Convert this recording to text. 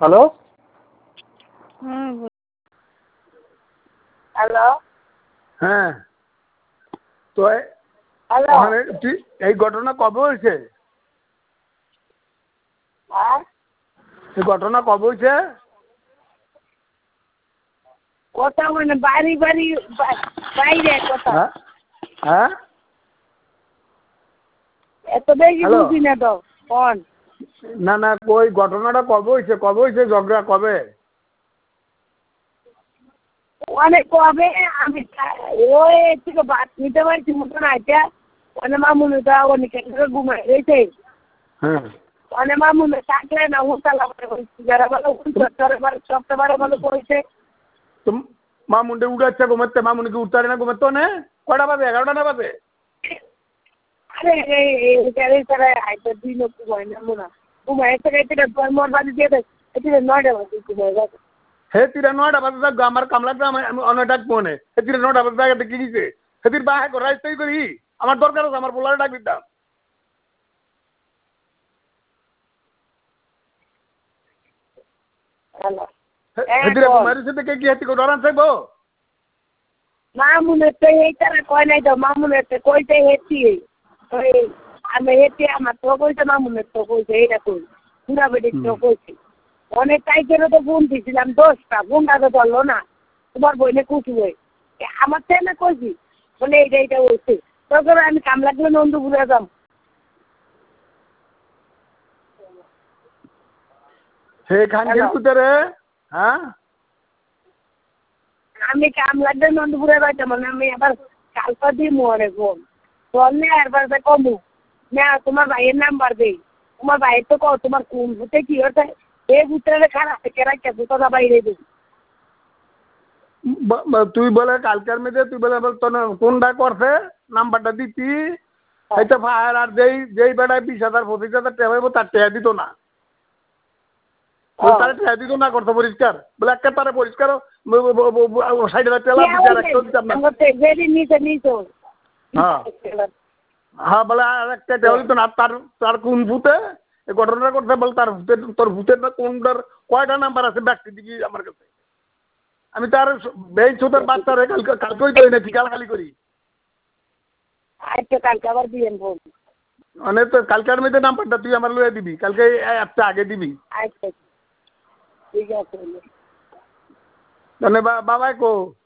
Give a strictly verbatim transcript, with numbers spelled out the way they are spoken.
Hello হুম hello হ্যাঁ তো hello ওখানে এই ঘটনা কবে হয়েছে? হ্যাঁ এই ঘটনা কবে হয়েছে? কথা মানে বাড়ি বাড়ি বাইরে কথা হ্যাঁ হ্যাঁ এত বেশি হ্যালো বুঝি না তো কোন না না ওই ঘটনাটা কবে হয়েছে কবে হয়েছে ঝগড়া কবে? অনেক কবে আমি ওই থেকে ভাত নিতে পারছি মতন আইটা অনেক মামুনিটা অনেক ঘুমাই রয়েছে হ্যাঁ অনেক মামুনি থাকলে না উঠালা যারা ভালো সবটা বারো ভালো করেছে তো মামুনটা উঠাচ্ছে ঘুমাচ্ছে মামুনিকে উঠতে না ঘুমাতো না কটা বাজে এগারোটা না বাজে? আরে এই তারা আইটা দিন ঘুমাই না মোনা ঘুমাই থেকে মোর বাড়ি দিয়ে দেয় এটা নয়টা বাজে ঘুমাই গেছে হে তিরা নয়টা বাজে যাক আমার কামলাটা আমি অনেক ডাক মনে হে তিরা নয়টা বাজে জায়গাতে কি দিছে সেটির বাহে করাই তাই করি আমার দরকার আছে আমার পোলারে ডাক দিতাম হ্যালো হেতিরে ঘুমাইছে সাথে কে কি হেতি কো ডরান চাইবো মামুনের তো এই তারা কয় নাই তো মামুনের তো কইতে হেতি ওই আমি হেতি আমার তো কইতে মামুনের তো কইতে এইটা কই পুরা বেটির তো কইছি অনেক টাইপেরও তো গুণ দিছিলাম দশটা গুণটা তো ধরলো না তোমার বইনে কুচি বই আমার ছেলে কইছি বলে এইটা এইটা হয়েছে তখন আমি কাম লাগলে নন্দুপুরে যাম হে খানগির কুতরে হ্যাঁ আমি কাম লাগলে নন্দপুরে যাইতাম মানে আমি আবার কালপা দিই মরে ফোন ফোন নিয়ে একবার কমু না তোমার ভাইয়ের নাম্বার দেই তোমার ভাইয়ের তো কও তোমার কোন ভূতে কি হচ্ছে এই ভূতের খারাপ থেকে রাখতে কথা বাইরে দিই তুই বলে কালকের মেয়েদের তুই বলে তোর কোনটা করছে নাম্বারটা দিতি হয়তো ফায়ার আর যেই যেই বেড়ায় বিশ হাজার পঁচিশ হাজার টাকা হইব তার টাকা দিত না তারা টাকা দিত না করতো পরিষ্কার বলে একটা তারা পরিষ্কার ষাট হাজার টাকা হ্যাঁ হ্যাঁ বলে আর একটা টাকা দিত না তার তার কোন ভূতে এই ঘটনাটা করতে বলে তার ভূতের তোর ভূতের না কোনটার কয়টা নাম্বার আছে ব্যক্তি দিকে আমার কাছে আমি তার বেঞ্চ তোর বাচ্চারে কালকে কালকেই তো এনেছি গালাগালি করি আচ্ছা কালকে আবার দিয়েন ফোন মানে তো কালকের মধ্যে নাম্বারটা তুই আমার লয়ে দিবি কালকে একটা আগে দিবি আচ্ছা ঠিক আছে মানে বাবাই কো